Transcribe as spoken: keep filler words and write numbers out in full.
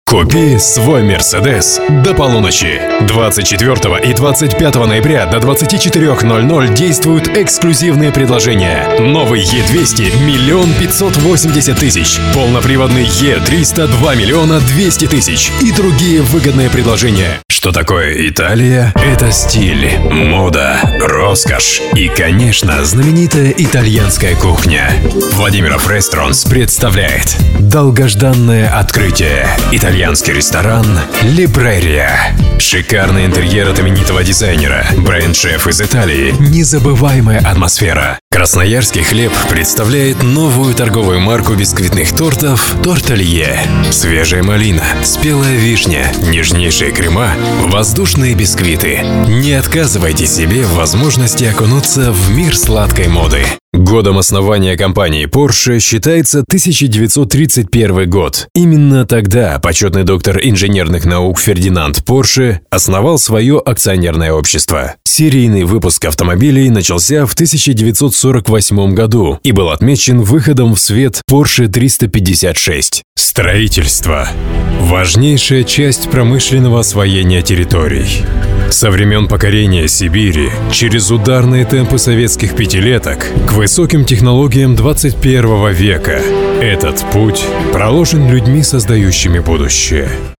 Купи свой Мерседес до полуночи. двадцать четвёртого и двадцать пятого ноября до двадцати четырёх ноль-ноль действуют эксклюзивные предложения. Новый Е двести – миллион пятьсот восемьдесят тысяч. Полноприводный Е триста – два миллиона двести тысяч. И другие выгодные предложения. Что такое Италия? Это стиль, мода, роскошь и, конечно, знаменитая итальянская кухня. Владимиров Рестронс представляет долгожданное открытие. Итальянский ресторан «Либрерия». Шикарный интерьер от именитого дизайнера. Бренд-шеф из Италии. Незабываемая атмосфера. Красноярский хлеб представляет новую торговую марку бисквитных тортов «Торталье». Свежая малина, спелая вишня, нежнейшие крема, воздушные бисквиты. Не отказывайте себе в возможности окунуться в мир сладкой моды. Годом основания компании Porsche считается тысяча девятьсот тридцать первый год. Именно тогда почетный доктор инженерных наук Фердинанд Порше основал свое акционерное общество. Серийный выпуск автомобилей начался в тысяча девятьсот сорок восьмом году и был отмечен выходом в свет Porsche триста пятьдесят шесть. Строительство – важнейшая часть промышленного освоения территорий. Со времен покорения Сибири, через ударные темпы советских пятилеток, к высоким технологиям двадцать первого века. Этот путь проложен людьми, создающими будущее.